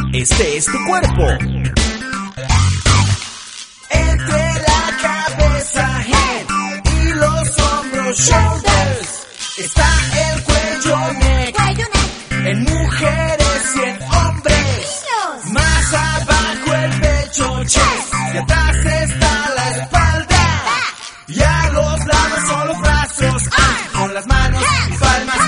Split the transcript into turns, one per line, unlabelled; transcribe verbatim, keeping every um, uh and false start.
este es tu cuerpo. Entre la cabeza, head, y los hombros, shoulders, está el cuello, neck, en mujeres y en hombres. Más abajo el pecho, chest, y atrás está la espalda. Y a los lados son los brazos, ah, con las manos y palmas